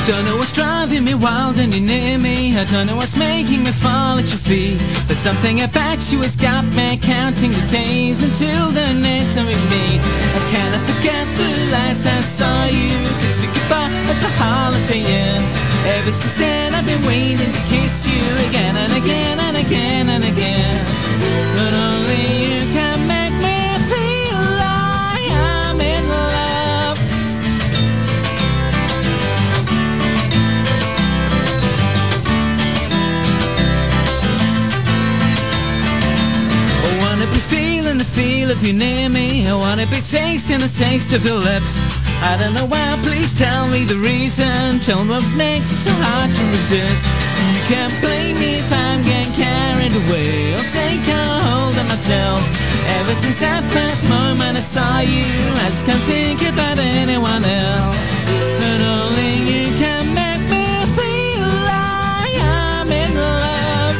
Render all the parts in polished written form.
Don't know what's driving me wild and you're near me. I don't know what's making me fall at your feet. But something about you has got me counting the days until the next time we meet. I cannot forget the last I saw you. Kissed you goodbye at the Holiday Inn. Ever since then I've been waiting to kiss you again and again and again and again. But only you can make me feel like I'm in love. I wanna be feeling the feel of you near me. I wanna be tasting the taste of your lips. I don't know why, please tell me the reason. Tell me what makes it so hard to resist. You can't blame me if I'm getting carried away. I'll take a hold of myself. Ever since that first moment I saw you, I just can't think about anyone else. But only you can make me feel like I'm in love.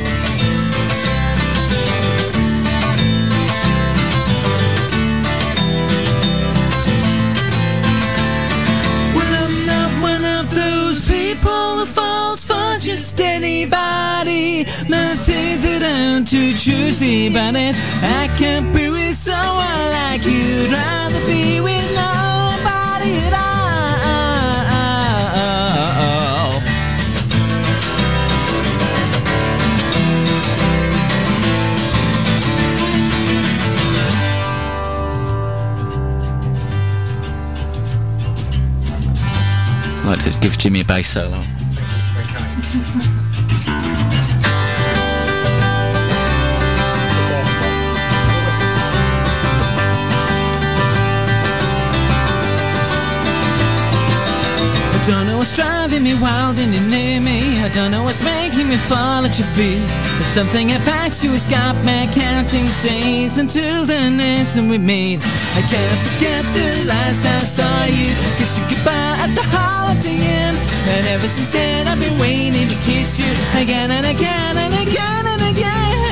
Well, I'm not one of those people who falls for just anybody. Nothing that I'm too choosy about it. I can't be with someone like you. I'd rather be with nobody at all. I'd like to give Jimmy a bass solo. I don't know what's driving me wild and you're near me. I don't know what's making me fall at your feet. There's something about you has got me counting days until the next time we meet. I can't forget the last I saw you. Kissed you goodbye at the Holiday Inn. And ever since then I've been waiting to kiss you again and again and again and again.